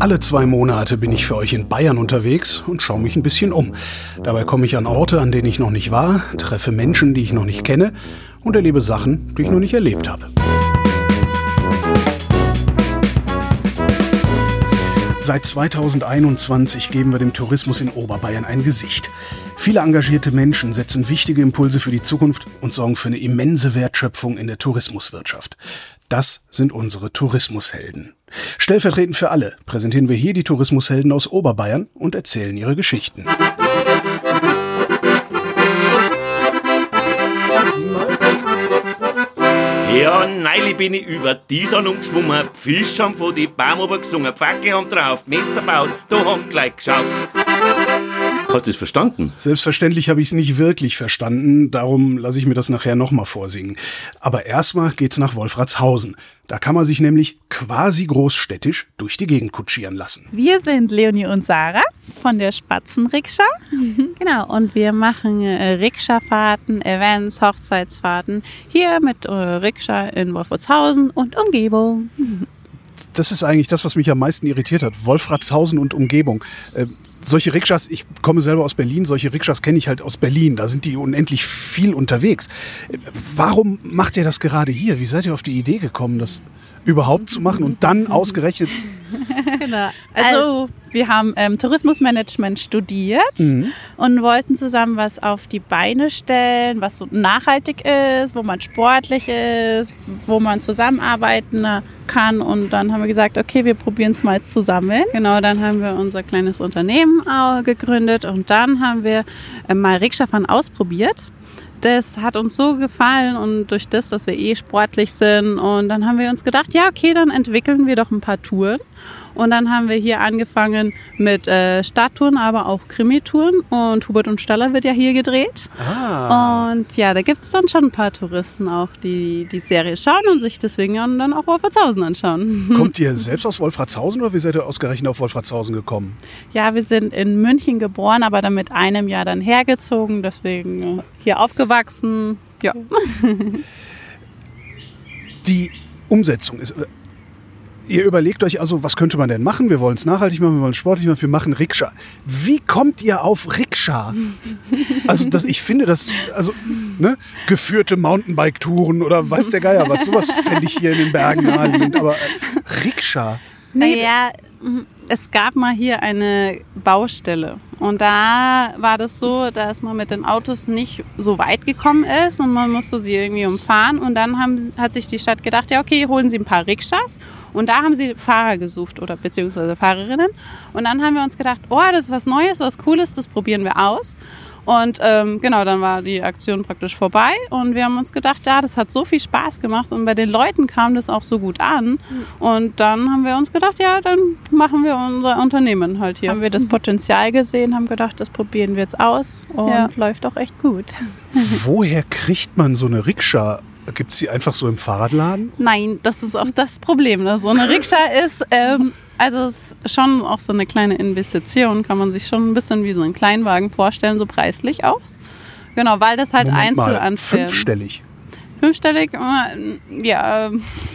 Alle 2 Monate bin ich für euch in Bayern unterwegs und schaue mich ein bisschen um. Dabei komme ich an Orte, an denen ich noch nicht war, treffe Menschen, die ich noch nicht kenne und erlebe Sachen, die ich noch nicht erlebt habe. Seit 2021 geben wir dem Tourismus in Oberbayern ein Gesicht. Viele engagierte Menschen setzen wichtige Impulse für die Zukunft und sorgen für eine immense Wertschöpfung in der Tourismuswirtschaft. Das sind unsere Tourismushelden. Stellvertretend für alle präsentieren wir hier die Tourismushelden aus Oberbayern und erzählen ihre Geschichten. Ja, neulich bin ich über die Sonnung geschwommen, Fische haben von die Baum oben gesungen, Pfacke haben drauf, Nester baut, da haben gleich geschaut. Hast du es verstanden? Selbstverständlich habe ich es nicht wirklich verstanden, darum lasse ich mir das nachher nochmal vorsingen. Aber erstmal geht's nach Wolfratshausen. Da kann man sich nämlich quasi großstädtisch durch die Gegend kutschieren lassen. Wir sind Leonie und Sarah von der Spatzenrikscha. Genau, und wir machen Rikscha-Fahrten, Events, Hochzeitsfahrten hier mit Rikscha in Wolfratshausen und Umgebung. Das ist eigentlich das, was mich am meisten irritiert hat. Wolfratshausen und Umgebung. Solche Rikschas, ich komme selber aus Berlin, solche Rikschas kenne ich halt aus Berlin. Da sind die unendlich viel unterwegs. Warum macht ihr das gerade hier? Wie seid ihr auf die Idee gekommen, das überhaupt zu machen und dann ausgerechnet... Genau. Also wir haben Tourismusmanagement studiert und wollten zusammen was auf die Beine stellen, was so nachhaltig ist, wo man sportlich ist, wo man zusammenarbeiten kann. Und dann haben wir gesagt, okay, wir probieren es mal zusammen. Genau, dann haben wir unser kleines Unternehmen gegründet und dann haben wir mal Rikscha-Fahren ausprobiert. Das hat uns so gefallen und durch das, dass wir sportlich sind. Und dann haben wir uns gedacht, ja okay, dann entwickeln wir doch ein paar Touren. Und dann haben wir hier angefangen mit Stadttouren, aber auch Krimitouren. Und Hubert und Staller wird ja hier gedreht. Und ja, da gibt es dann schon ein paar Touristen auch, die die Serie schauen und sich deswegen dann auch Wolfratshausen anschauen. Kommt ihr selbst aus Wolfratshausen oder wie seid ihr ausgerechnet auf Wolfratshausen gekommen? Ja, wir sind in München geboren, aber dann mit einem Jahr dann hergezogen, deswegen hier aufgewachsen. Ja. Die Umsetzung ist... Ihr überlegt euch also, was könnte man denn machen? Wir wollen es nachhaltig machen, wir wollen es sportlich machen, wir machen Rikscha. Wie kommt ihr auf Rikscha? Also ich finde das, geführte Mountainbike-Touren oder weiß der Geier was, sowas fände ich hier in den Bergen naheliegend, aber Rikscha? Naja, es gab mal hier eine Baustelle und da war das so, dass man mit den Autos nicht so weit gekommen ist und man musste sie irgendwie umfahren und dann hat sich die Stadt gedacht, ja okay, holen Sie ein paar Rikschas und da haben sie Fahrer gesucht oder beziehungsweise Fahrerinnen und dann haben wir uns gedacht, oh, das ist was Neues, was Cooles, das probieren wir aus. Und genau, dann war die Aktion praktisch vorbei und wir haben uns gedacht, ja, das hat so viel Spaß gemacht und bei den Leuten kam das auch so gut an. Und dann haben wir uns gedacht, ja, dann machen wir unser Unternehmen halt hier. Haben wir das Potenzial gesehen, haben gedacht, das probieren wir jetzt aus und läuft auch echt gut. Woher kriegt man so eine Rikscha? Gibt es die einfach so im Fahrradladen? Nein, das ist auch das Problem. So eine Rikscha ist... Also es ist schon auch so eine kleine Investition, kann man sich schon ein bisschen wie so einen Kleinwagen vorstellen, so preislich auch. Genau, weil das halt Einzelanfährt. Fünfstellig? Fünfstellig? Ja.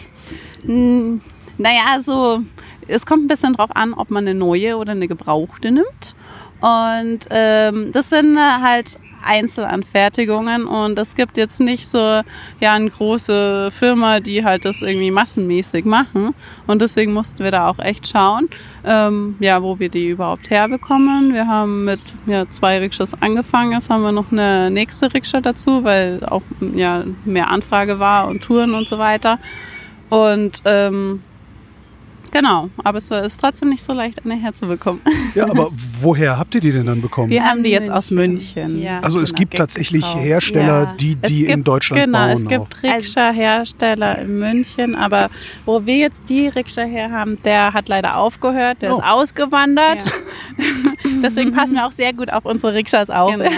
Naja, so es kommt ein bisschen drauf an, ob man eine neue oder eine gebrauchte nimmt. Und das sind halt Einzelanfertigungen und es gibt jetzt nicht so eine große Firma, die halt das irgendwie massenmäßig machen und deswegen mussten wir da auch echt schauen, wo wir die überhaupt herbekommen. Wir haben mit 2 Rikschas angefangen, jetzt haben wir noch eine nächste Rikscha dazu, weil auch mehr Anfrage war und Touren und so weiter und genau, aber es ist trotzdem nicht so leicht, eine herzubekommen. Ja, aber woher habt ihr die denn dann bekommen? Wir haben die jetzt aus München. Ja, also es gibt tatsächlich Hersteller, die in Deutschland bauen. Genau, es gibt Rikscha-Hersteller in München, aber wo wir jetzt die Rikscha her haben, der hat leider aufgehört, der ist ausgewandert. Ja. Deswegen passen wir auch sehr gut auf unsere Rikschas auf. Genau.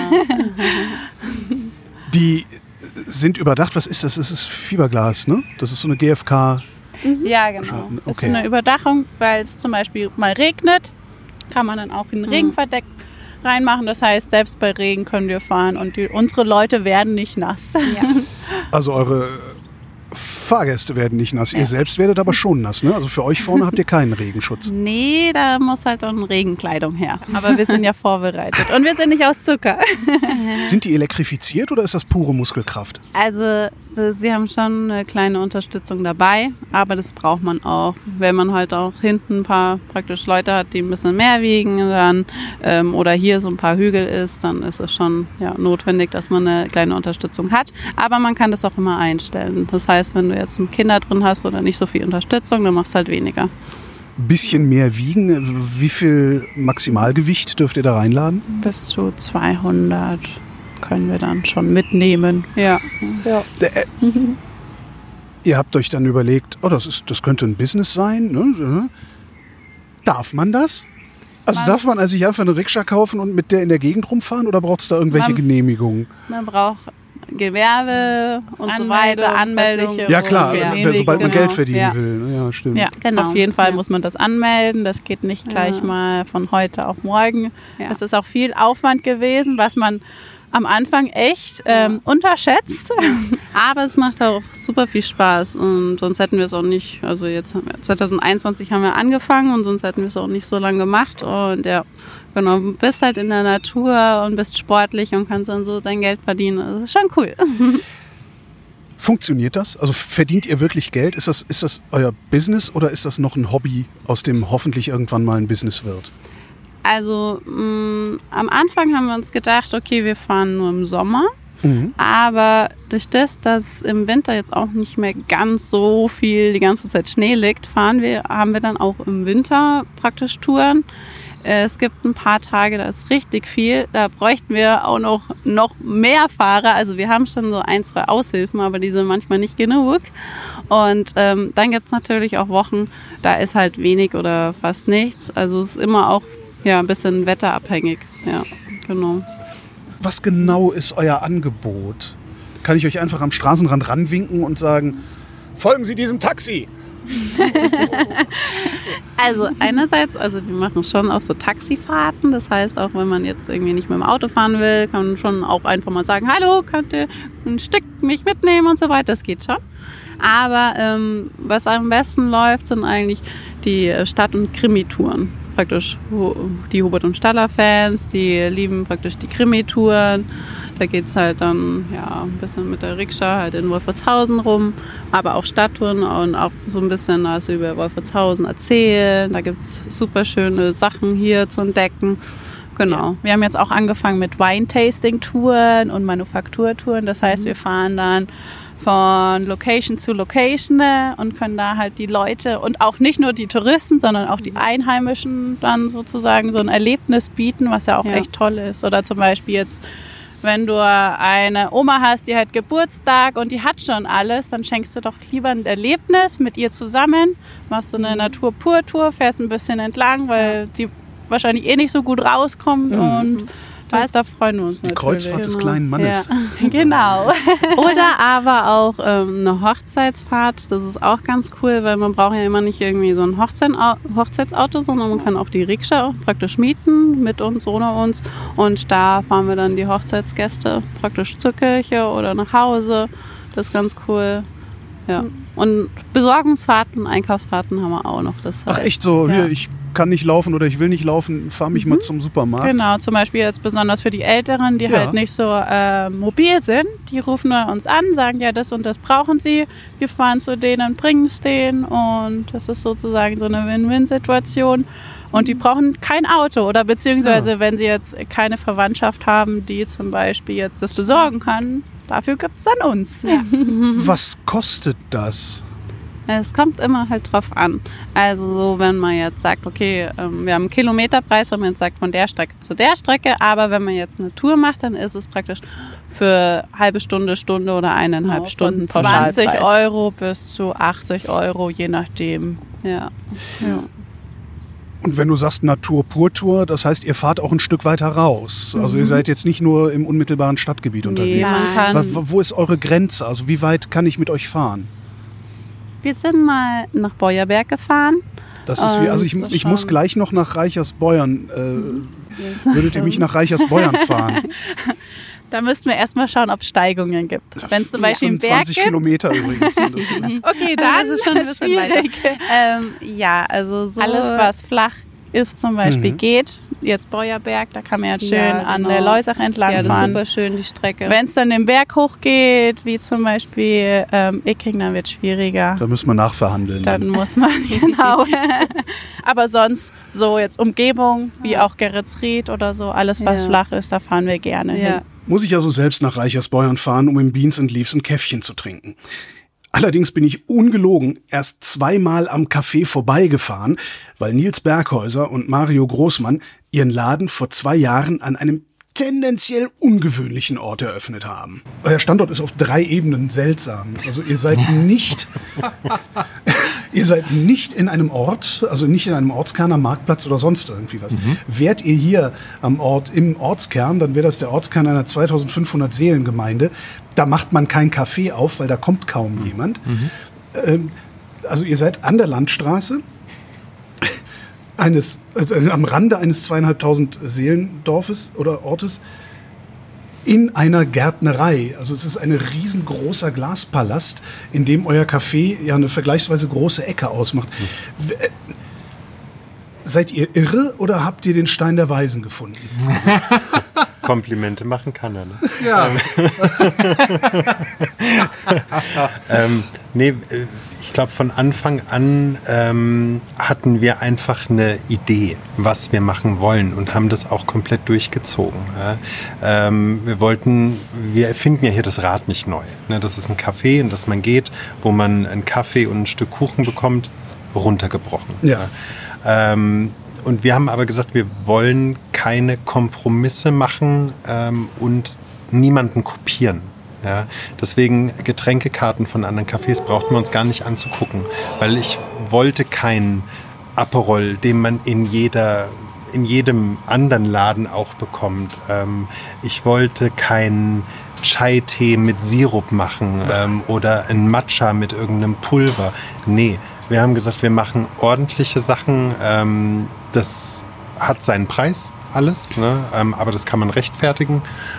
Die sind überdacht, was ist das? Das ist Fiberglas, ne? Das ist so eine GFK... Ja, genau. Okay. Das ist eine Überdachung, weil es zum Beispiel mal regnet, kann man dann auch ein Regenverdeck reinmachen. Das heißt, selbst bei Regen können wir fahren und unsere Leute werden nicht nass. Ja. Also eure Fahrgäste werden nicht nass. Ihr selbst werdet aber schon nass, ne? Also für euch vorne habt ihr keinen Regenschutz. Nee, da muss halt dann Regenkleidung her. Aber wir sind ja vorbereitet. Und wir sind nicht aus Zucker. Sind die elektrifiziert oder ist das pure Muskelkraft? Also sie haben schon eine kleine Unterstützung dabei, aber das braucht man auch. Wenn man halt auch hinten ein paar praktisch Leute hat, die ein bisschen mehr wiegen dann, oder hier so ein paar Hügel ist, dann ist es schon notwendig, dass man eine kleine Unterstützung hat. Aber man kann das auch immer einstellen. Das heißt, wenn du jetzt Kinder drin hast oder nicht so viel Unterstützung, dann machst du halt weniger. Bisschen mehr wiegen. Wie viel Maximalgewicht dürft ihr da reinladen? Bis zu 200 können wir dann schon mitnehmen. Ja. Ihr habt euch dann überlegt, das könnte ein Business sein. Ne? Darf man das? Also darf man sich einfach eine Rikscha kaufen und mit der in der Gegend rumfahren oder braucht es da irgendwelche Genehmigungen? Man braucht Gewerbe und so weiter, Anmeldung. Ja klar, sobald man Geld verdienen will. Ja, stimmt. Ja, genau. Auf jeden Fall muss man das anmelden. Das geht nicht gleich mal von heute auf morgen. Es ist auch viel Aufwand gewesen, was man am Anfang echt unterschätzt. Aber es macht auch super viel Spaß und sonst hätten wir es auch nicht, also jetzt 2021 haben wir angefangen und sonst hätten wir es auch nicht so lange gemacht und genau, du bist halt in der Natur und bist sportlich und kannst dann so dein Geld verdienen. Das ist schon cool. Funktioniert das? Also verdient ihr wirklich Geld? Ist das euer Business oder ist das noch ein Hobby, aus dem hoffentlich irgendwann mal ein Business wird? Also am Anfang haben wir uns gedacht, okay, wir fahren nur im Sommer. Aber durch das, dass im Winter jetzt auch nicht mehr ganz so viel die ganze Zeit Schnee liegt, haben wir dann auch im Winter praktisch Touren. Es gibt ein paar Tage, da ist richtig viel. Da bräuchten wir auch noch mehr Fahrer. Also wir haben schon so 1, 2 Aushilfen, aber die sind manchmal nicht genug. Und dann gibt es natürlich auch Wochen, da ist halt wenig oder fast nichts. Also es ist immer auch ein bisschen wetterabhängig. Ja, genau. Was genau ist euer Angebot? Kann ich euch einfach am Straßenrand ranwinken und sagen, folgen Sie diesem Taxi? Also einerseits, wir machen schon auch so Taxifahrten. Das heißt, auch wenn man jetzt irgendwie nicht mit dem Auto fahren will, kann man schon auch einfach mal sagen, hallo, könnt ihr ein Stück mich mitnehmen und so weiter. Das geht schon. Aber was am besten läuft, sind eigentlich die Stadt- und Krimitouren. Praktisch die Hubert und Staller-Fans, die lieben praktisch die Krimitouren. Da geht es halt dann ein bisschen mit der Rikscha halt in Wolfertshausen rum, aber auch Stadttouren und auch so ein bisschen über Wolfertshausen erzählen. Da gibt es super schöne Sachen hier zu entdecken. Genau. Ja. Wir haben jetzt auch angefangen mit Wine-Tasting-Touren und Manufakturtouren. Das heißt, wir fahren dann von Location zu Location und können da halt die Leute und auch nicht nur die Touristen, sondern auch die Einheimischen dann sozusagen so ein Erlebnis bieten, was ja auch echt toll ist. Oder zum Beispiel jetzt, wenn du eine Oma hast, die hat Geburtstag und die hat schon alles, dann schenkst du doch lieber ein Erlebnis mit ihr zusammen, machst du eine Natur-Pur-Tour, fährst ein bisschen entlang, weil sie wahrscheinlich nicht so gut rauskommt und da freuen wir uns natürlich. Die Kreuzfahrt des kleinen Mannes. Ja, genau. Oder aber auch eine Hochzeitsfahrt, das ist auch ganz cool, weil man braucht ja immer nicht irgendwie so ein Hochzeitsauto, sondern man kann auch die Rikscha praktisch mieten, mit uns, ohne uns. Und da fahren wir dann die Hochzeitsgäste praktisch zur Kirche oder nach Hause. Das ist ganz cool. Ja. Und Besorgungsfahrten, Einkaufsfahrten haben wir auch noch. Das heißt, ach echt so, hier, ich kann nicht laufen oder ich will nicht laufen, fahr mich mal zum Supermarkt. Genau, zum Beispiel jetzt besonders für die Älteren, die halt nicht so mobil sind. Die rufen uns an, sagen, ja, das und das brauchen sie. Wir fahren zu denen, bringen es denen und das ist sozusagen so eine Win-Win-Situation. Und die brauchen kein Auto oder beziehungsweise wenn sie jetzt keine Verwandtschaft haben, die zum Beispiel jetzt das besorgen kann, dafür gibt es dann uns. Ja. Was kostet das? Es kommt immer halt drauf an. Also so, wenn man jetzt sagt, okay, wir haben einen Kilometerpreis, wenn man jetzt sagt, von der Strecke zu der Strecke, aber wenn man jetzt eine Tour macht, dann ist es praktisch für halbe Stunde, Stunde oder 1,5 Stunden Pauschalpreis. 20 € bis zu 80 €, je nachdem. Ja. Und wenn du sagst Natur-Pur-Tour, das heißt, ihr fahrt auch ein Stück weiter raus. Also ihr seid jetzt nicht nur im unmittelbaren Stadtgebiet unterwegs. Wo ist eure Grenze? Also wie weit kann ich mit euch fahren? Wir sind mal nach Beuerberg gefahren. Das ist wie, also ich muss gleich noch nach Reichersbeuern. Würdet ihr mich nach Reichersbeuern fahren? Da müssten wir erstmal schauen, ob es Steigungen gibt. Wenn es zum Beispiel einen Berg 20 gibt. Kilometer übrigens. Okay, da ist es schon ein bisschen schwierig. Ja, also so alles, was flach ist zum Beispiel geht. Jetzt Beuerberg, da kann man ja schön an der Leusach entlang fahren. Ja, das ist super schön, die Strecke. Wenn es dann den Berg hochgeht, wie zum Beispiel Icking, dann wird es schwieriger. Da müssen wir nachverhandeln. Dann muss man, genau. Aber sonst so jetzt Umgebung, wie auch Geretsried oder so, alles was flach ist, da fahren wir gerne hin. Muss ich also selbst nach Reichersbeuern fahren, um im Beans and Leaves ein Käffchen zu trinken. Allerdings bin ich ungelogen erst 2-mal am Café vorbeigefahren, weil Nils Berghäuser und Mario Großmann ihren Laden vor 2 Jahren an einem tendenziell ungewöhnlichen Ort eröffnet haben. Euer Standort ist auf 3 Ebenen seltsam. Also ihr seid nicht in einem Ort, also nicht in einem Ortskern am Marktplatz oder sonst irgendwie was. Wärt ihr hier am Ort, im Ortskern, dann wäre das der Ortskern einer 2500 Seelengemeinde. Da macht man kein Café auf, weil da kommt kaum jemand. Also ihr seid an der Landstraße, am Rande eines 2500 Seelendorfes oder Ortes, in einer Gärtnerei. Also es ist ein riesengroßer Glaspalast, in dem euer Café ja eine vergleichsweise große Ecke ausmacht. Seid ihr irre oder habt ihr den Stein der Weisen gefunden? Komplimente machen kann er, ne? Ja. Nee, ich glaube, von Anfang an hatten wir einfach eine Idee, was wir machen wollen und haben das auch komplett durchgezogen. Ja. Wir erfinden ja hier das Rad nicht neu. Ne? Das ist ein Café, in das man geht, wo man einen Kaffee und ein Stück Kuchen bekommt, runtergebrochen. Ja. Und wir haben aber gesagt, wir wollen keine Kompromisse machen und niemanden kopieren. Ja, deswegen Getränkekarten von anderen Cafés braucht man uns gar nicht anzugucken, weil ich wollte keinen Aperol, den man in jedem anderen Laden auch bekommt. Ich wollte keinen Chai-Tee mit Sirup machen oder ein Matcha mit irgendeinem Pulver. Nee, wir haben gesagt, wir machen ordentliche Sachen. Das hat seinen Preis, alles, ne? Aber das kann man rechtfertigen.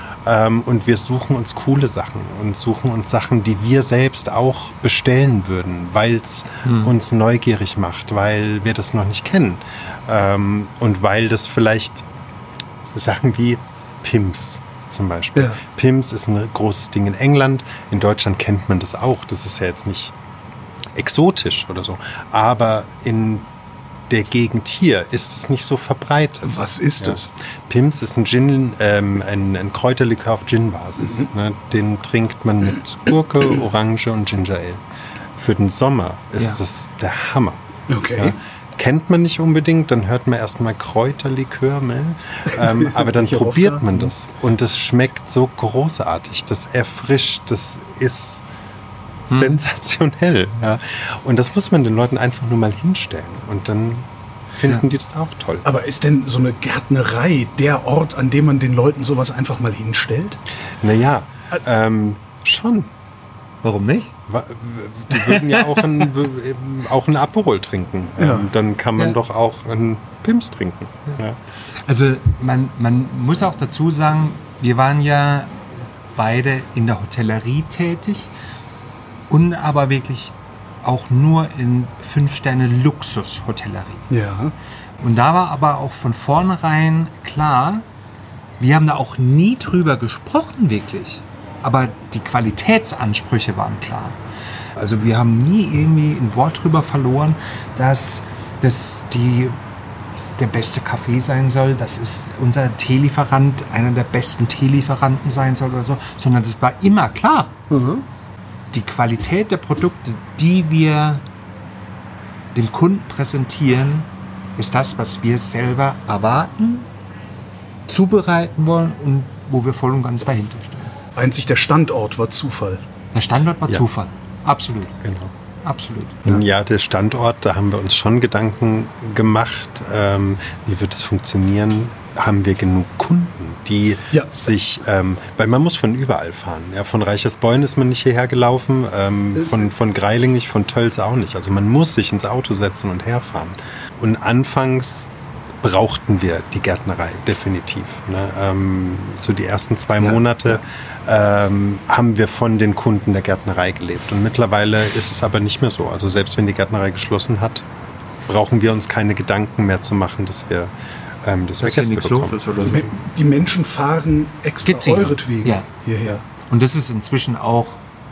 Und wir suchen uns coole Sachen und suchen uns Sachen, die wir selbst auch bestellen würden, weil es uns neugierig macht, weil wir das noch nicht kennen. Und weil das vielleicht Sachen wie Pim's zum Beispiel. Ja. Pim's ist ein großes Ding in England. In Deutschland kennt man das auch. Das ist ja jetzt nicht exotisch oder so. Aber in der Gegend hier ist es nicht so verbreitet. Was ist das? Pim's ist ein Gin, ein Kräuterlikör auf Gin-Basis. Ne? Den trinkt man mit Gurke, Orange und Ginger Ale. Für den Sommer ist das der Hammer. Okay. Ja? Kennt man nicht unbedingt, dann hört man erstmal Kräuterlikör, aber dann probiert man das. Und das schmeckt so großartig, das erfrischt, das ist sensationell. Ja. Und das muss man den Leuten einfach nur mal hinstellen. Und dann finden die das auch toll. Aber ist denn so eine Gärtnerei der Ort, an dem man den Leuten sowas einfach mal hinstellt? Naja, schon. Warum nicht? Die würden ja auch ein Aperol trinken. Ja. Dann kann man doch auch einen Pim's trinken. Ja. Also man muss auch dazu sagen, wir waren ja beide in der Hotellerie tätig und aber wirklich auch nur in 5-Sterne-Luxus-Hotellerie. Ja. Und da war aber auch von vornherein klar, wir haben da auch nie drüber gesprochen wirklich, aber die Qualitätsansprüche waren klar. Also wir haben nie irgendwie ein Wort drüber verloren, dass das der beste Kaffee sein soll, dass es unser Teelieferant einer der besten Teelieferanten sein soll oder so, sondern es war immer klar. Die Qualität der Produkte, die wir dem Kunden präsentieren, ist das, was wir selber erwarten, zubereiten wollen und wo wir voll und ganz dahinter stehen. Einzig der Standort war Zufall. Der Standort war Zufall. Absolut. Genau. Absolut. Ja, der Standort, da haben wir uns schon Gedanken gemacht. Wie wird es funktionieren? Haben wir genug Kunden, die sich, weil man muss von überall fahren. Ja, von Reichersbeuern ist man nicht hierher gelaufen, von Greiling nicht, von Tölz auch nicht. Also man muss sich ins Auto setzen und herfahren. Und anfangs brauchten wir die Gärtnerei definitiv. Ne? So die ersten 2 Monate haben wir von den Kunden der Gärtnerei gelebt. Und mittlerweile ist es aber nicht mehr so. Also selbst wenn die Gärtnerei geschlossen hat, brauchen wir uns keine Gedanken mehr zu machen, dass wir Gäste bekommen. Ist oder so. Die Menschen fahren extra Gezielt. euretwegen hierher. Und das ist inzwischen auch,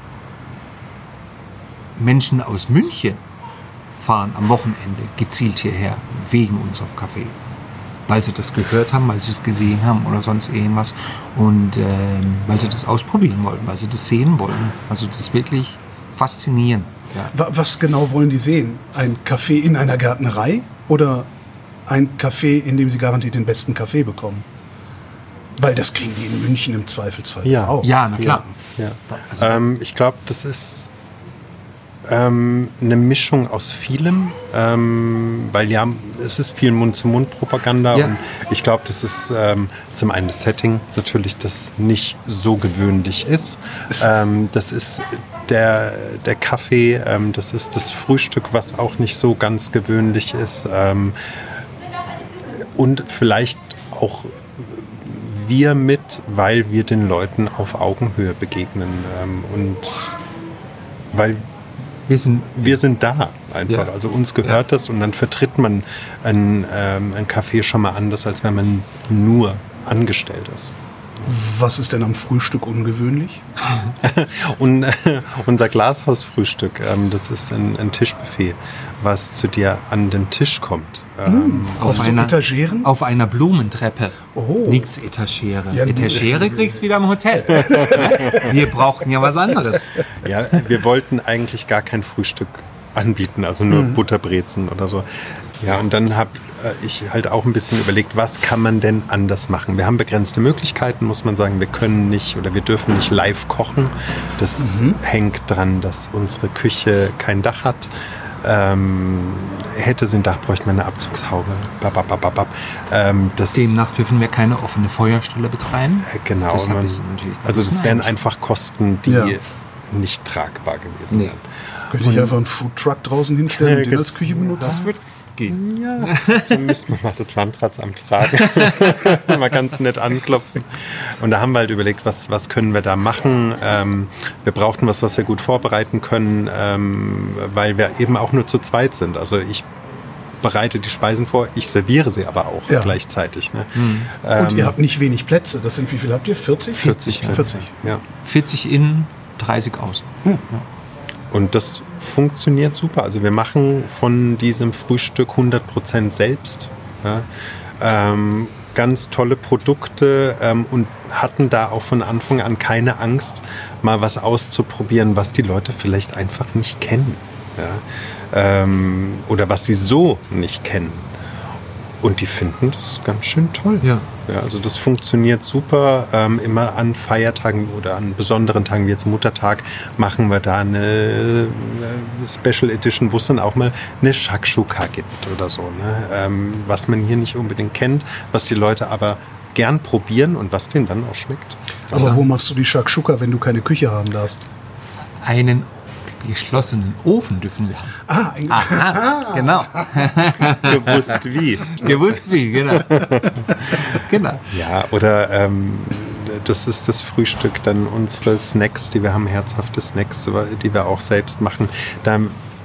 Menschen aus München fahren am Wochenende gezielt hierher, wegen unserem Café. Weil sie das gehört haben, weil sie es gesehen haben oder sonst irgendwas. Und weil sie das ausprobieren wollten, weil sie das sehen wollten. Also das ist wirklich faszinierend. Ja. Was genau wollen die sehen? Ein Café in einer Gärtnerei oder ein Café, in dem sie garantiert den besten Kaffee bekommen? Weil das kriegen die in München im Zweifelsfall auch. Ja, na klar. Ja. Also, Ich glaube, das ist eine Mischung aus vielem, weil es ist viel Mund-zu-Mund-Propaganda und ich glaube, das ist zum einen das Setting natürlich, das nicht so gewöhnlich ist. Das ist der Kaffee, das ist das Frühstück, was auch nicht so ganz gewöhnlich ist und vielleicht auch wir weil wir den Leuten auf Augenhöhe begegnen und weil wir sind da einfach. Also uns gehört das und dann vertritt man ein Café schon mal anders, als wenn man nur angestellt ist. Was ist denn am Frühstück ungewöhnlich? Und unser Glashausfrühstück, das ist ein Tischbuffet, was zu dir an den Tisch kommt. Auf so Etageren? Auf einer Blumentreppe. Oh. Nichts Etagere. Ja, Etagere kriegst du wieder im Hotel. Wir brauchten ja was anderes. Ja, wir wollten eigentlich gar kein Frühstück anbieten, also nur Butterbrezen oder so. Ja, und dann habe ich halt auch ein bisschen überlegt, was kann man denn anders machen? Wir haben begrenzte Möglichkeiten, muss man sagen. Wir können nicht oder wir dürfen nicht live kochen. Das hängt dran, dass unsere Küche kein Dach hat. Hätte sie ein Dach, bräuchte man eine Abzugshaube. Demnach dürfen wir keine offene Feuerstelle betreiben. Genau. Deshalb ist es natürlich also das wären einfach Kosten, die nicht tragbar gewesen wären. Könnte ich einfach einen Foodtruck draußen hinstellen und den als Küche benutzen? Das wird gehen. Ja, dann müssten wir mal das Landratsamt fragen. Mal ganz nett anklopfen. Und da haben wir halt überlegt, was können wir da machen. Wir brauchten was wir gut vorbereiten können, weil wir eben auch nur zu zweit sind. Also ich bereite die Speisen vor, ich serviere sie aber auch gleichzeitig. Ne? Und ihr habt nicht wenig Plätze. Das sind, wie viel habt ihr? 40? 40 Plätze. 40. Ja. 40 innen, 30 außen. Ja. Und das funktioniert super. Also wir machen von diesem Frühstück 100% selbst. Ja. Ganz tolle Produkte und hatten da auch von Anfang an keine Angst, mal was auszuprobieren, was die Leute vielleicht einfach nicht kennen. Ja. Oder was sie so nicht kennen. Und die finden das ganz schön toll. Ja. Ja, also das funktioniert super. Immer an Feiertagen oder an besonderen Tagen wie jetzt Muttertag machen wir da eine Special Edition, wo es dann auch mal eine Shakshuka gibt oder so. Ne? Was man hier nicht unbedingt kennt, was die Leute aber gern probieren und was denen dann auch schmeckt. Aber wo machst du die Shakshuka, wenn du keine Küche haben darfst? Einen geschlossenen Ofen dürfen wir haben. Aha, genau. Gewusst wie. Gewusst wie, genau. Genau. Ja, oder das ist das Frühstück, dann unsere Snacks, die wir haben, herzhafte Snacks, die wir auch selbst machen. Da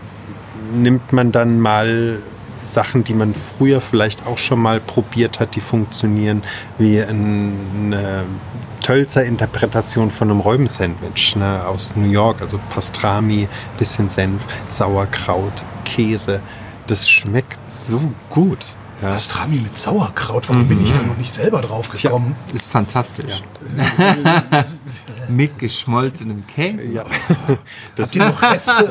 nimmt man dann mal Sachen, die man früher vielleicht auch schon mal probiert hat, die funktionieren, wie eine Tölzer Interpretation von einem Räubensandwich, ne, aus New York, also Pastrami, bisschen Senf, Sauerkraut, Käse. Das schmeckt so gut. Ja. Pastrami mit Sauerkraut, warum bin ich da noch nicht selber drauf gekommen? Ist fantastisch. Ja. Mit geschmolzenem Käse. Ja. Habt ihr noch Reste?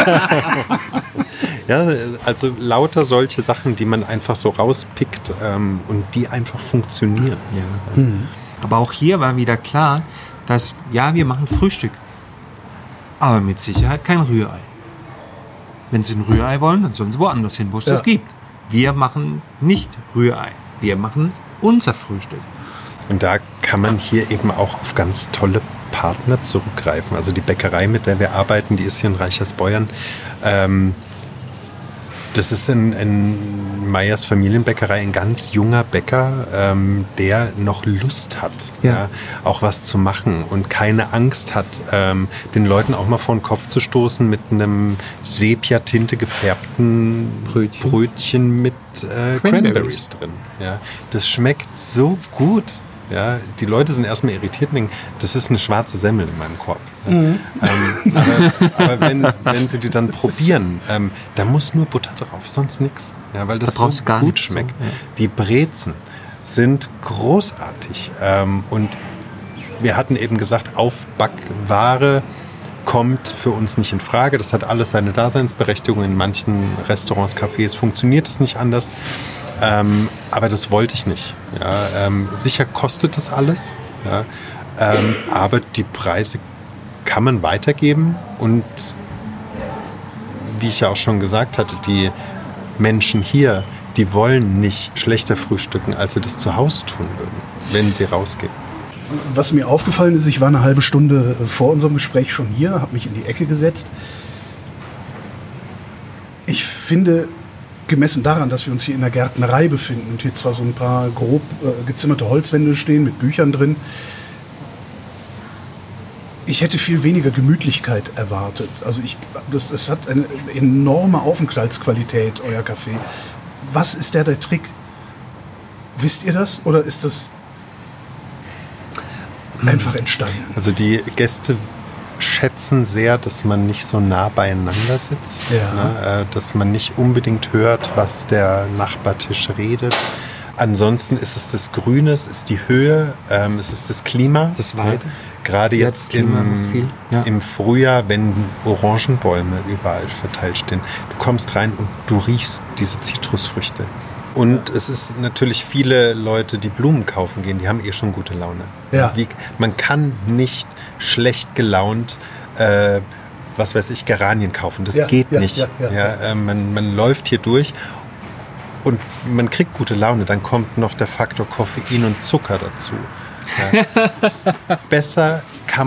Ja, also lauter solche Sachen, die man einfach so rauspickt und die einfach funktionieren. Ja. Aber auch hier war wieder klar, dass, ja, wir machen Frühstück, aber mit Sicherheit kein Rührei. Wenn Sie ein Rührei wollen, dann sollen Sie woanders hin, wo es das gibt. Wir machen nicht Rührei, wir machen unser Frühstück. Und da kann man hier eben auch auf ganz tolle Partner zurückgreifen. Also die Bäckerei, mit der wir arbeiten, die ist hier in Reichersbeuern. Das ist in Meyers Familienbäckerei ein ganz junger Bäcker, der noch Lust hat, ja, auch was zu machen und keine Angst hat, den Leuten auch mal vor den Kopf zu stoßen mit einem Sepia-Tinte gefärbten Brötchen mit Cranberries drin. Ja. Das schmeckt so gut. Ja, die Leute sind erstmal irritiert und denken, das ist eine schwarze Semmel in meinem Korb. Mhm. Aber wenn sie die dann probieren, da muss nur Butter drauf, sonst nichts. Ja, weil das so gut schmeckt. So, ja. Die Brezen sind großartig. Und wir hatten eben gesagt, Aufbackware kommt für uns nicht in Frage. Das hat alles seine Daseinsberechtigung. In manchen Restaurants, Cafés funktioniert es nicht anders. Aber das wollte ich nicht. Ja, sicher kostet das alles, ja, aber die Preise kann man weitergeben und wie ich ja auch schon gesagt hatte, die Menschen hier, die wollen nicht schlechter frühstücken, als sie das zu Hause tun würden, wenn sie rausgehen. Was mir aufgefallen ist, ich war eine halbe Stunde vor unserem Gespräch schon hier, habe mich in die Ecke gesetzt. Ich finde, gemessen daran, dass wir uns hier in der Gärtnerei befinden und hier zwar so ein paar grob gezimmerte Holzwände stehen mit Büchern drin, ich hätte viel weniger Gemütlichkeit erwartet. Also das hat eine enorme Aufenthaltsqualität, euer Café. Was ist der Trick? Wisst ihr das oder ist das einfach entstanden? Also die Gäste schätzen sehr, dass man nicht so nah beieinander sitzt, ne? Dass man nicht unbedingt hört, was der Nachbartisch redet. Ansonsten ist es das Grüne, es ist die Höhe, es ist das Klima. Das Weite. Gerade jetzt im Frühjahr, wenn Orangenbäume überall verteilt stehen. Du kommst rein und du riechst diese Zitrusfrüchte. Und es ist natürlich viele Leute, die Blumen kaufen gehen, die haben schon gute Laune. Ja. Man kann nicht schlecht gelaunt, was weiß ich, Geranien kaufen. Das geht nicht. Ja. Man läuft hier durch und man kriegt gute Laune. Dann kommt noch der Faktor Koffein und Zucker dazu. Ja. Besser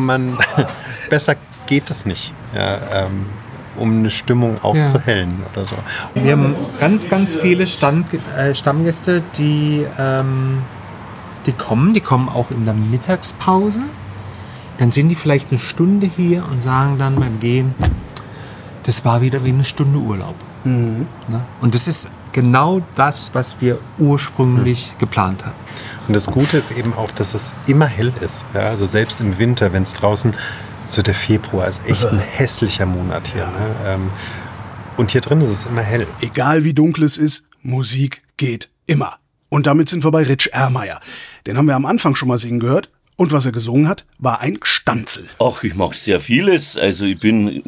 geht es nicht. Ja, um eine Stimmung aufzuhellen oder so. Wir haben ganz, ganz viele Stammgäste, die kommen auch in der Mittagspause. Dann sind die vielleicht eine Stunde hier und sagen dann beim Gehen, das war wieder wie eine Stunde Urlaub. Mhm. Ne? Und das ist genau das, was wir ursprünglich geplant hatten. Und das Gute ist eben auch, dass es immer hell ist. Ja? Also selbst im Winter, wenn es draußen, so der Februar ist echt ein hässlicher Monat hier. Ne? Und hier drin ist es immer hell. Egal wie dunkel es ist, Musik geht immer. Und damit sind wir bei Rich Ermeier. Den haben wir am Anfang schon mal singen gehört. Und was er gesungen hat, war ein Gstanzl. Ach, ich mache sehr vieles. Also ich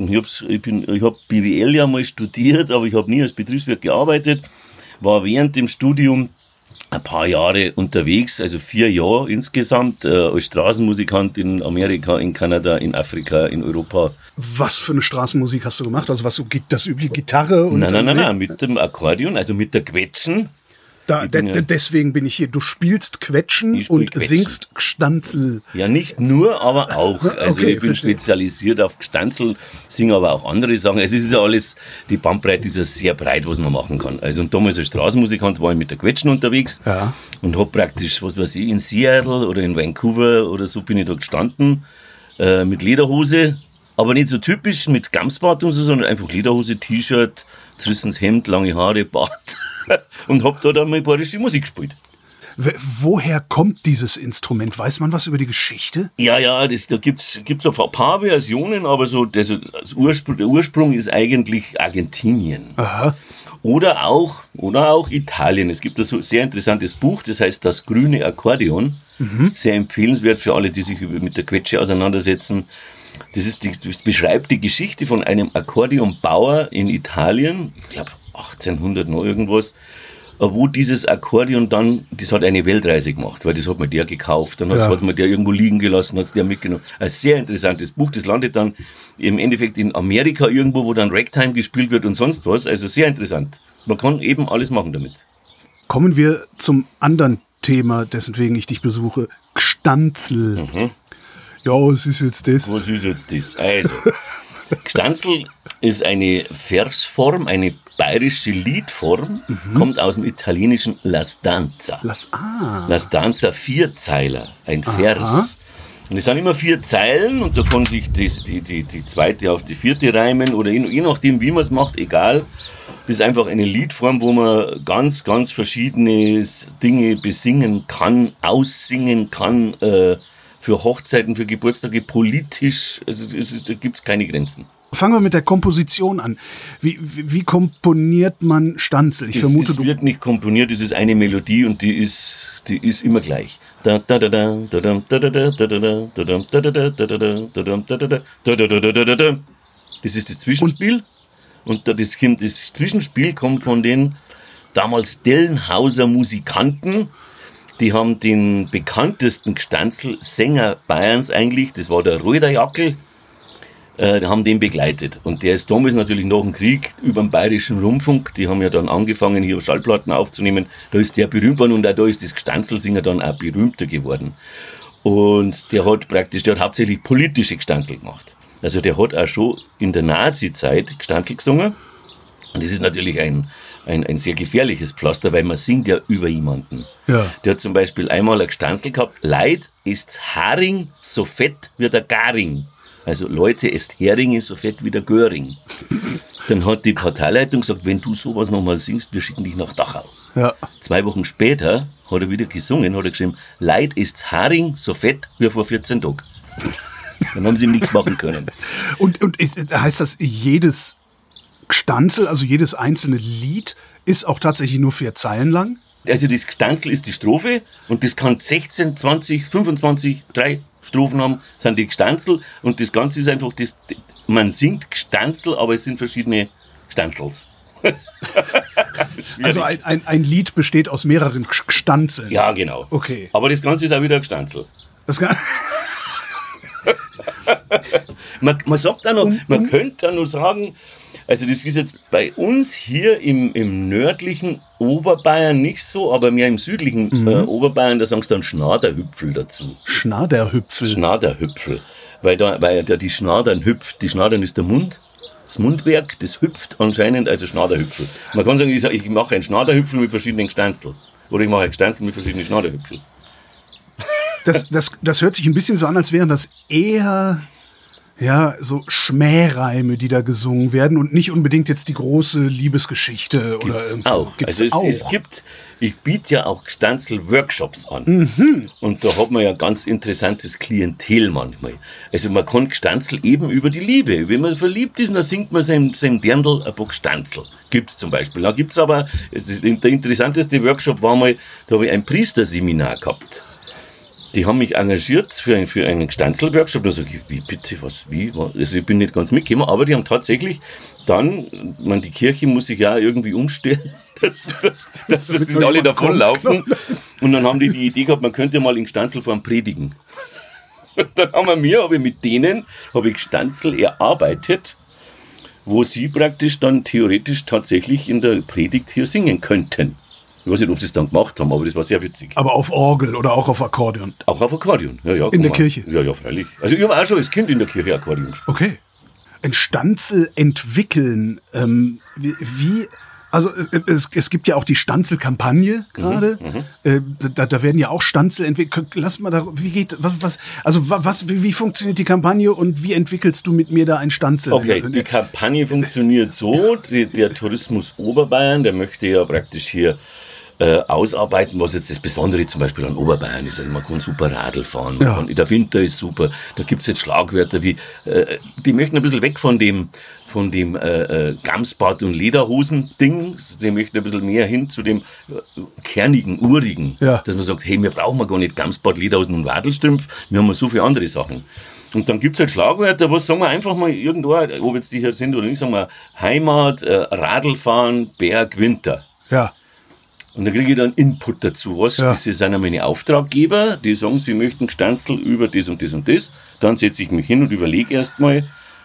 habe BWL ja mal studiert, aber ich habe nie als Betriebswirt gearbeitet. War während dem Studium ein paar Jahre unterwegs, also 4 Jahre insgesamt, als Straßenmusikant in Amerika, in Kanada, in Afrika, in Europa. Was für eine Straßenmusik hast du gemacht? Also was so das übliche Gitarre? Und Nein, mit dem Akkordeon, also mit der Quetschen. Deswegen bin ich hier. Du spielst Quetschen und singst Gstanzl. Ja, nicht nur, aber auch. Also okay, ich bin spezialisiert auf Gstanzl, singe aber auch andere Sachen. Also es ist ja alles, die Bandbreite ist ja sehr breit, was man machen kann. Also und damals als Straßenmusikant war ich mit der Quetschen unterwegs und habe praktisch, was weiß ich, in Seattle oder in Vancouver oder so bin ich da gestanden, mit Lederhose, aber nicht so typisch mit Gamsbart und so, sondern einfach Lederhose, T-Shirt, zerrissenes Hemd, lange Haare, Bart. Und hab da dann mal bayerische Musik gespielt. Woher kommt dieses Instrument? Weiß man was über die Geschichte? Ja, da gibt's auf ein paar Versionen, aber so der Ursprung ist eigentlich Argentinien. Aha. Oder auch Italien. Es gibt da so ein sehr interessantes Buch, das heißt Das grüne Akkordeon. Mhm. Sehr empfehlenswert für alle, die sich mit der Quetsche auseinandersetzen. Das beschreibt die Geschichte von einem Akkordeonbauer in Italien, ich glaube 1800 noch irgendwas, wo dieses Akkordeon dann, das hat eine Weltreise gemacht, weil das hat man der gekauft, dann hat man der irgendwo liegen gelassen, hat es der mitgenommen. Ein sehr interessantes Buch, das landet dann im Endeffekt in Amerika irgendwo, wo dann Ragtime gespielt wird und sonst was, also sehr interessant. Man kann eben alles machen damit. Kommen wir zum anderen Thema, dessen wegen ich dich besuche, Gstanzl. Mhm. Ja, was ist jetzt das? Was ist jetzt das? Also, Gstanzl ist eine Versform, eine bayerische Liedform, kommt aus dem italienischen La Stanza. La Stanza, Vierzeiler, ein Vers. Und es sind immer 4 Zeilen und da kann sich die zweite auf die vierte reimen oder je nachdem, wie man es macht, egal. Das ist einfach eine Liedform, wo man ganz, ganz verschiedene Dinge besingen kann, aussingen kann, für Hochzeiten, für Geburtstage, politisch, also da gibt es keine Grenzen. Fangen wir mit der Komposition an. Wie komponiert man Stanzl? Ich vermute, es wird nicht komponiert, es ist eine Melodie und die ist immer gleich. Das ist das Zwischenspiel und das Zwischenspiel kommt von den damals Dellenhauser Musikanten. Die haben den bekanntesten Gstanzl-Sänger Bayerns eigentlich, das war der Roder Jackel, haben den begleitet. Und der ist damals natürlich nach dem Krieg über den Bayerischen Rundfunk, die haben ja dann angefangen, hier Schallplatten aufzunehmen, da ist der berühmt worden und auch da ist das Gstanzl-Singer dann auch berühmter geworden. Und der hat hauptsächlich politische Gstanzl gemacht. Also der hat auch schon in der Nazi-Zeit Gstanzl gesungen. Und das ist natürlich ein sehr gefährliches Pflaster, weil man singt ja über jemanden. Ja. Der hat zum Beispiel einmal ein Gstanzl gehabt, Leid ist's Haring, so fett wie der Garing. Also Leute, esst Heringe so fett wie der Göring. Dann hat die Parteileitung gesagt, wenn du sowas nochmal singst, wir schicken dich nach Dachau. Ja. 2 Wochen später hat er wieder gesungen, hat er geschrieben, Leid ist's Haring, so fett wie vor 14 Tagen. Dann haben sie ihm nichts machen können. Und heißt das, jedes Gstanzl, also jedes einzelne Lied, ist auch tatsächlich nur 4 Zeilen lang? Also das Gstanzl ist die Strophe und das kann 16, 20, 25, 3 Strophen haben, sind die Gstanzl und das Ganze ist einfach, man singt Gstanzl, aber es sind verschiedene Gstanzls. Also ein Lied besteht aus mehreren Gstanzeln? Ja, genau. Okay. Aber das Ganze ist auch wieder ein Gstanzl. Man sagt auch noch, man könnte da noch sagen, also das ist jetzt bei uns hier im nördlichen Oberbayern nicht so, aber mehr im südlichen Oberbayern, da sagen sie dann Schnaderhüpfel dazu. Schnaderhüpfel? Schnaderhüpfel, weil da die Schnadern hüpft. Die Schnadern ist der Mund, das Mundwerk, das hüpft anscheinend, also Schnaderhüpfel. Man kann sagen, ich mache einen Schnaderhüpfel mit verschiedenen Gstanzl oder ich mache einen Gstanzl mit verschiedenen Schnaderhüpfel. Das hört sich ein bisschen so an, als wären das eher so Schmähreime, die da gesungen werden und nicht unbedingt jetzt die große Liebesgeschichte oder irgendwas. Auch. Es gibt, ich biete ja auch Gstanzl-Workshops an. Und da hat man ja ganz interessantes Klientel manchmal. Also man kann Gstanzl eben über die Liebe. Wenn man verliebt ist, dann singt man seinem Dirndl ein paar Gstanzl. Gibt's zum Beispiel. Da gibt's aber, der interessanteste Workshop war mal, da habe ich ein Priesterseminar gehabt. Die haben mich engagiert für einen Gstanzl-Workshop. Da sage ich, wie bitte, wie? Also ich bin nicht ganz mitgekommen, aber die haben tatsächlich dann, die Kirche muss sich ja irgendwie umstellen, dass nicht alle davonlaufen. Und dann haben die Idee gehabt, man könnte mal in Gstanzlform predigen. Dann habe ich mit denen Gstanzl erarbeitet, wo sie praktisch dann theoretisch tatsächlich in der Predigt hier singen könnten. Ich weiß nicht, ob sie es dann gemacht haben, aber das war sehr witzig. Aber auf Orgel oder auch auf Akkordeon? Auch auf Akkordeon, ja. In der Kirche? Ja, freilich. Also ich habe auch schon als Kind in der Kirche Akkordeon gespielt. Okay. Ein Stanzl entwickeln, also es gibt ja auch die Stanzl-Kampagne gerade. Da werden ja auch Stanzl entwickelt. Lass mal da, wie funktioniert die Kampagne und wie entwickelst du mit mir da ein Stanzl? Okay, die Kampagne funktioniert so, der Tourismus Oberbayern, der möchte ja praktisch hier ausarbeiten, was jetzt das Besondere zum Beispiel an Oberbayern ist. Also man kann super Radl fahren, der Winter ist super, da gibt es jetzt Schlagwörter wie, die möchten ein bisschen weg von dem Gamsbart- und Lederhosen-Ding, sie möchten ein bisschen mehr hin zu dem kernigen, urigen, dass man sagt, hey, wir brauchen gar nicht Gamsbart, Lederhosen und Wadelstrümpf, wir haben so viele andere Sachen. Und dann gibt es halt Schlagwörter, was sagen wir einfach mal irgendwo, ob jetzt die hier sind oder nicht, sagen wir Heimat, Radlfahren, Berg, Winter. Ja. Und dann kriege ich dann Input dazu. Das sind meine Auftraggeber, die sagen, sie möchten Gstanzl über das und das und das. Dann setze ich mich hin und überlege erstmal,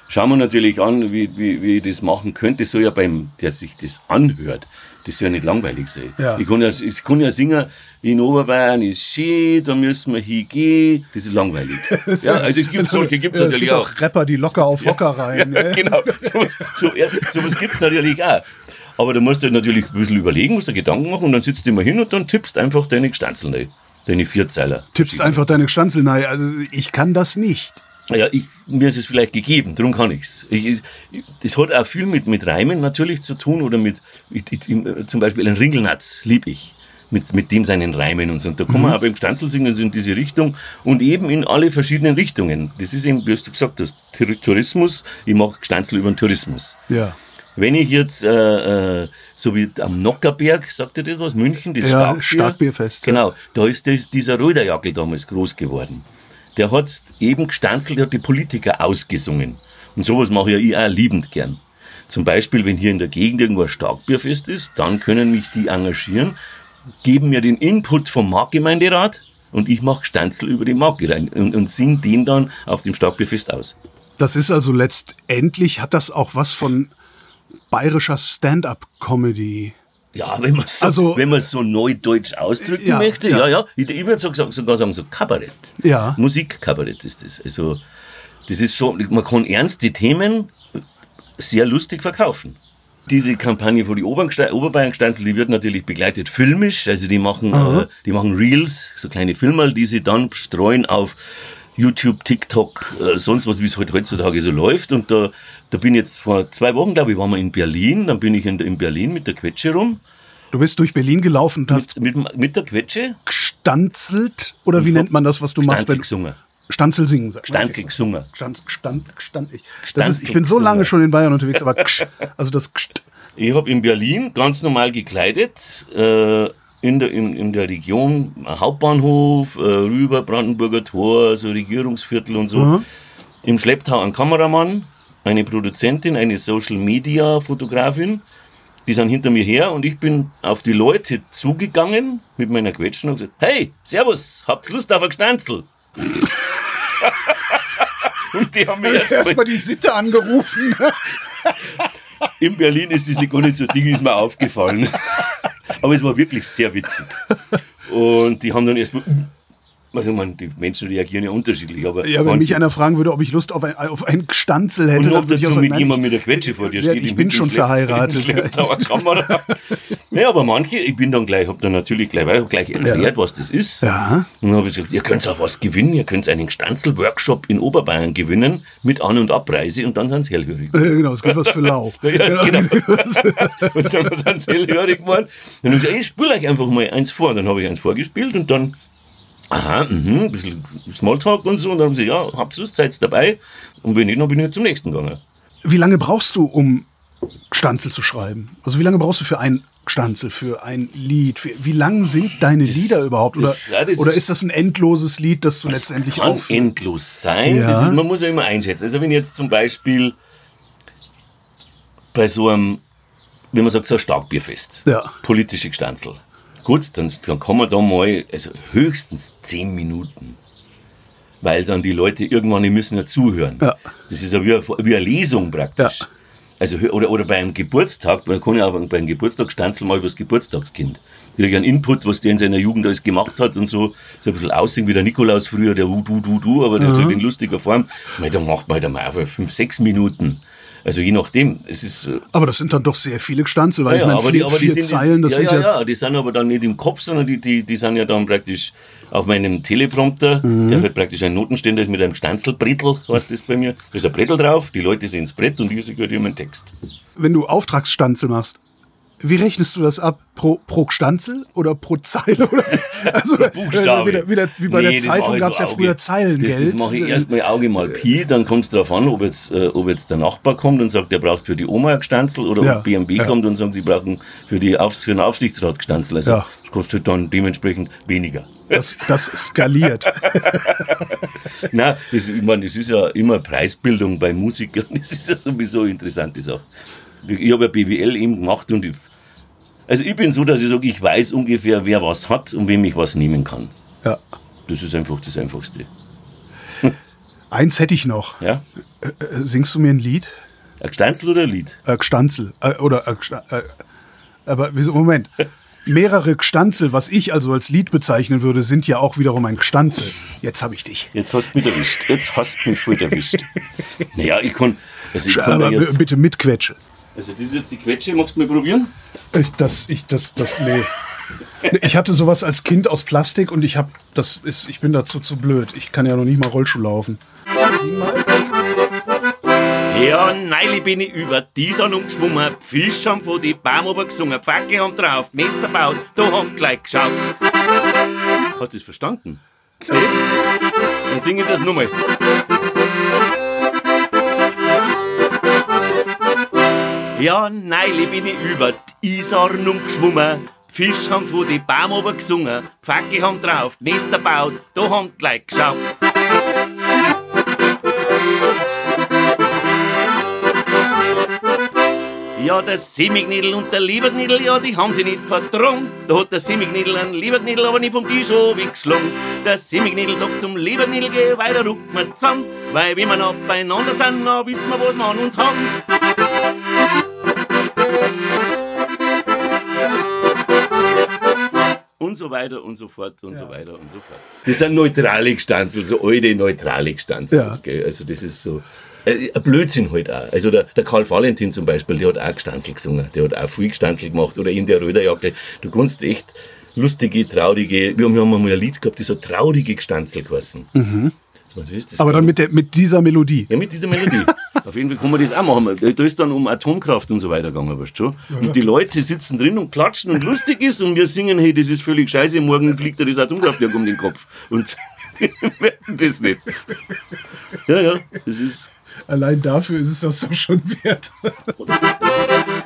schauen wir natürlich an, wie ich das machen könnte. Das soll ja der sich das anhört, das soll ja nicht langweilig sein. Ja. Ich kann ja singen, in Oberbayern ist schön, da müssen wir hingehen. Das ist langweilig. Ja, also es gibt solche, gibt's es natürlich gibt auch. Rapper, die locker auf Hocker rein. Ja, genau, sowas gibt's natürlich auch. Aber da musst du natürlich ein bisschen überlegen, musst du Gedanken machen und dann sitzt du immer hin und dann tippst einfach deine Gestanzel rein. Deine Vierzeiler. Tippst einfach deine Gestanzel rein. Also ich kann das nicht. Ja, mir ist es vielleicht gegeben, darum kann ich's. Das hat auch viel mit Reimen natürlich zu tun oder zum Beispiel ein Ringelnatz lieb ich. Mit dem seinen Reimen und so. Und da kann man auch beim Gestanzel singen, so in diese Richtung und eben in alle verschiedenen Richtungen. Das ist eben, wie du gesagt hast, Tourismus. Ich mache Gestanzel über den Tourismus. Ja. Wenn ich jetzt, so wie am Nockerberg, sagt ihr das was, München, das Starkbierfest. Genau, da ist dieser Röderjackel damals groß geworden. Der hat eben gestanzelt, der hat die Politiker ausgesungen. Und sowas mache ja ich auch liebend gern. Zum Beispiel, wenn hier in der Gegend irgendwo ein Starkbierfest ist, dann können mich die engagieren, geben mir den Input vom Marktgemeinderat und ich mache Gestanzel über die Marke rein und singe den dann auf dem Starkbierfest aus. Das ist also letztendlich, hat das auch was von bayerischer Stand-up-Comedy. Ja, wenn man so neudeutsch ausdrücken möchte, ja. Ich würde sogar sagen, so Kabarett. Ja. Musikkabarett ist das. Also, das ist schon, man kann ernste Themen sehr lustig verkaufen. Diese Kampagne von die Oberbayern-Gestanzel, die wird natürlich begleitet filmisch, also die machen Reels, so kleine Filmerl, die sie dann streuen auf YouTube, TikTok, sonst was, wie es heutzutage so läuft. Und da bin ich jetzt vor 2 Wochen, glaube ich, waren wir in Berlin. Dann bin ich in Berlin mit der Quetsche rum. Du bist durch Berlin gelaufen und hast mit der Quetsche gestanzelt? Oder wie nennt man das, was du machst? Stanzel gesungen. Stanzel singen. Stanzel gesungen. Ich bin so lange schon in Bayern unterwegs, aber also das. Ich habe in Berlin ganz normal gekleidet, in der Region Hauptbahnhof, rüber Brandenburger Tor, so Regierungsviertel und so. Mhm. Im Schlepptau ein Kameramann, eine Produzentin, eine Social-Media-Fotografin. Die sind hinter mir her und ich bin auf die Leute zugegangen mit meiner Quetsche und gesagt, hey, servus, habt's Lust auf ein Gestanzel? Und die haben mir erstmal die Sitte angerufen. In Berlin ist das gar nicht so ein Ding, ist mir aufgefallen. Aber es war wirklich sehr witzig. Und die haben dann erstmal, also die Menschen reagieren ja unterschiedlich. Aber ja, wenn mich einer fragen würde, ob ich Lust auf ein Gestanzel hätte, und dann würde ich auch sagen, mit jemandem mit der Quetsche vor dir steht. Ich bin schon verheiratet. Ja, aber manche, ich bin dann gleich, hab dann natürlich gleich erklärt, was das ist. Ja. Und dann habe ich gesagt, ihr könnt auch was gewinnen, ihr könnt einen Gestanzel-Workshop in Oberbayern gewinnen, mit An- und Abreise und dann sind sie hellhörig. Genau, es gibt was für lau. Ja, genau. Und dann sind sie hellhörig geworden. Dann habe ich gesagt, ich spiele euch einfach mal eins vor. Und dann habe ich eins vorgespielt und dann ein bisschen Smalltalk und so. Und dann haben sie gesagt, ja, habt ihr Lust, seid dabei? Und wenn nicht, dann bin ich zum nächsten gegangen. Wie lange brauchst du, um Gestanzel zu schreiben? Also wie lange brauchst du für ein Gestanzel, für ein Lied? Wie lang sind deine Lieder überhaupt? Oder ist das ein endloses Lied, das du letztendlich kann endlos sein. Ja. Man muss ja immer einschätzen. Also wenn jetzt zum Beispiel bei so einem, wenn man sagt, so ein Starkbierfest, politische Gestanzel. Gut, dann kann man da mal, also höchstens 10 Minuten. Weil dann die Leute irgendwann, die müssen ja zuhören. Ja. Das ist ja wie eine Lesung praktisch. Ja. Also, oder bei einem Geburtstag, man kann ja auch bei einem Geburtstag Gestanzel mal über das Geburtstagskind. Ich kriege einen Input, was der in seiner Jugend alles gemacht hat und so ein bisschen aussehen wie der Nikolaus früher, der du, aber der halt in lustiger Form. Dann macht man halt einmal 5, 6 Minuten. Also je nachdem, es ist. Aber das sind dann doch sehr viele Gestanzel, weil ich meine, vier Zeilen, das sind ja, die sind aber dann nicht im Kopf, sondern die sind ja dann praktisch auf meinem Teleprompter, der halt praktisch ein Notenständer ist mit einem Gestanzelbrettel, heißt das bei mir. Da ist ein Brettel drauf, die Leute sehen das Brett und ich sehe meinen Text. Wenn du Auftragsstanzel machst, wie rechnest du das ab? Pro Gestanzel oder pro Zeile? Also Buchstabe. Wie bei der Zeitung gab es ja früher Zeilengeld. Das mache ich erstmal Auge mal Pi, dann kommt es darauf an, ob jetzt der Nachbar kommt und sagt, er braucht für die Oma ein Gestanzel oder ob BMW kommt und sagt, sie brauchen für den Aufsichtsrat Gestanzel. Also das kostet dann dementsprechend weniger. Das skaliert. Nein, das ist ja immer Preisbildung bei Musikern. Das ist ja sowieso eine interessante Sache. Ich habe ja BWL eben gemacht und ich bin so, dass ich sage, ich weiß ungefähr, wer was hat und wem ich was nehmen kann. Ja. Das ist einfach das Einfachste. Eins hätte ich noch. Ja? Singst du mir ein Lied? Ein Gstanzel oder ein Lied? Gstanzel. Aber wieso, Moment. Mehrere Gstanzel, was ich also als Lied bezeichnen würde, sind ja auch wiederum ein Gstanzel. Jetzt habe ich dich. Jetzt hast du mich erwischt. Jetzt hast du mich voll erwischt. Naja, ich kann Aber jetzt, bitte mit Quetsche. also das ist jetzt die Quetsche, magst du mal probieren? Nee. Ich hatte sowas als Kind aus Plastik und ich bin dazu zu blöd. Ich kann ja noch nicht mal Rollschuh laufen. Ja, neulich bin ich über die Sonne geschwommen, Fisch haben von die Baum oben gesungen, Pfacke haben drauf, Nester baut, da haben gleich geschaut. Hast du das verstanden? Nee. Dann singe ich das nochmal. Ja, neulich bin ich über die Isar geschwommen, Fisch haben von die Baum oben gesungen, Pfacke haben drauf, Nester baut, da haben gleich geschaut. Ja, der Semignidl und der Liebergnidl, ja, die haben sich nicht vertragen. Da hat der Semignidl einen Liebergnidl aber nicht vom Tisch geschlagen. Der Semignidl sagt zum Liebergnidl, geh weiter, rückt mir zusammen. Weil wenn wir noch beieinander sind, dann wissen wir, was wir an uns haben. Und so weiter und so fort und so weiter und so fort. Das sind neutrale Gstanzel, so alte neutrale Gstanzel. Ja. Gell? Also das ist so ein Blödsinn halt auch. Also der Karl Valentin zum Beispiel, der hat auch Gstanzel gesungen, der hat auch viel Gstanzel gemacht. Oder in der Röderjacke. Du kannst echt lustige, traurige, wir haben einmal ein Lied gehabt, das hat traurige Gstanzel geheißen. Mhm. Aber dann mit dieser Melodie. Ja, mit dieser Melodie. Auf jeden Fall kann man das auch machen. Da ist dann um Atomkraft und so weiter gegangen, weißt du schon. Ja. Und die Leute sitzen drin und klatschen und lustig ist und wir singen, hey, das ist völlig scheiße, morgen fliegt dir das Atomkraftwerk um den Kopf. Und das nicht. Ja, das ist... Allein dafür ist es das doch schon wert.